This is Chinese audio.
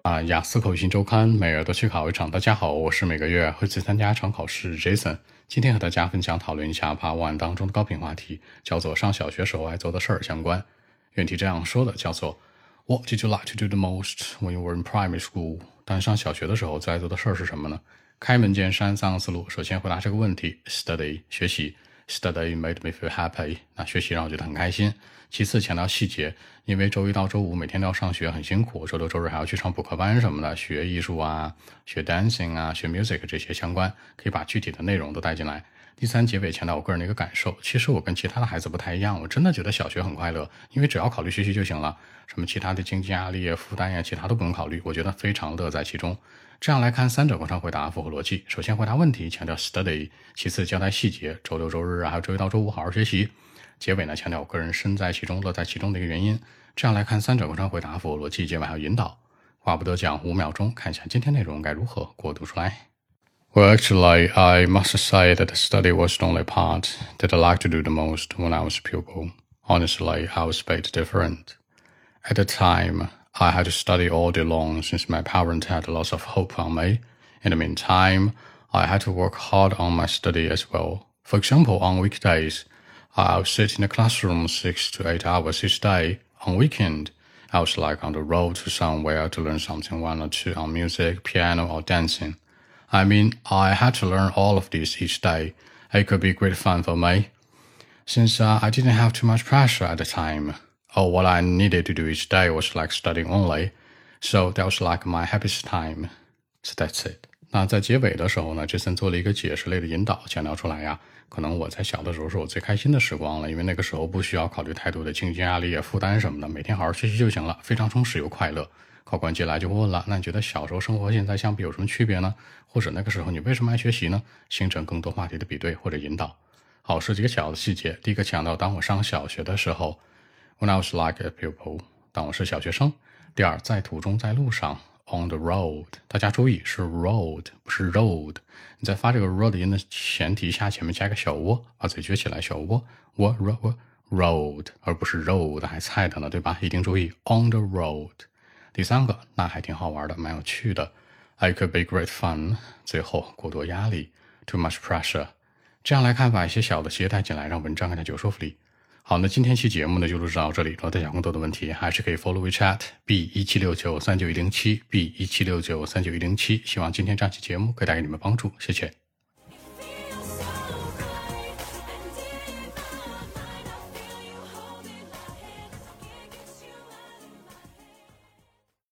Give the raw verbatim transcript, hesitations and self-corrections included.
啊，雅思口语新周刊每月都去考一场。大家好，我是每个月会去参加一场考试 Jason。今天和大家分享讨论一下 Part One 当中的高频话题，叫做上小学时候爱做的事儿相关。原题这样说的，叫做 What did you like to do the most when you were in primary school？ 当上小学的时候最爱做的事儿是什么呢？开门见山，三个思路。首先回答这个问题 Study 学习 Study made me feel happy， 那学习让我觉得很开心。其次强调细节，因为周一到周五每天都要上学，很辛苦，周六周日还要去上补课班什么的，学艺术啊，学 dancing 啊，学 music 这些相关，可以把具体的内容都带进来。第三，结尾强调我个人的一个感受，其实我跟其他的孩子不太一样，我真的觉得小学很快乐，因为只要考虑学习就行了，什么其他的经济压力啊、负担呀，其他都不用考虑，我觉得非常乐在其中。这样来看，三者贯穿回答符合逻辑。首先回答问题，强调 study， 其次交代细节，周六周日啊，还有周一到周五好好学习。结尾呢，强调我个人身在其中、乐在其中的一个原因。这样来看，三者贯穿回答符合逻辑，结尾还有引导。话不多讲，五秒钟，看一下今天内容该如何给我读出来。Well, actually, I must say that the study was the only part that I liked to do the most when I was a pupil. Honestly, I was a bit different. At the time, I had to study all day long since my parents had lots of hope on me. In the meantime, I had to work hard on my study as well. For example, on weekdays, I would sit in the classroom six to eight hours each day. On weekend, I was like on the road to somewhere to learn something one or two on music, piano, or dancing. I mean, I had to learn all of this each day. It could be great fun for me. Since uh, I didn't have too much pressure at the time, all what I needed to do each day was like studying only. So that was like my happiest time. So that's it. 那在结尾的时候呢 Jason 做了一个解释类的引导，强调出来呀，可能我在小的时候是我最开心的时光了，因为那个时候不需要考虑太多的经济压力、负担什么的，每天好好学习就行了，非常充实又快乐。考官接下来就会问了，那你觉得小时候生活和现在相比有什么区别呢？或者那个时候你为什么爱学习呢？形成更多话题的比对或者引导。好，说几个小的细节。第一个强调，当我上小学的时候 When I was like a pupil， 当我是小学生。第二，在途中，在路上On the road， 大家注意是 road 不是 road， 你在发这个 road 音的前提下，前面加一个小窝，把嘴撅起来，小窝窝 road road， 而不是 road 还菜的呢，对吧？一定注意 on the road。 第三个，那还挺好玩的，蛮有趣的， It could be great fun。 最后，过多压力 too much pressure。 这样来看，把一些小的携带进来，让文章更加有说服力。好，那今天期节目呢就录制到这里。如果大家有更多的问题，还是可以 follow WeChat B 一七六九三九一零七 B 一七六九三九一零七。希望今天这期节目可以带给你们帮助，谢谢。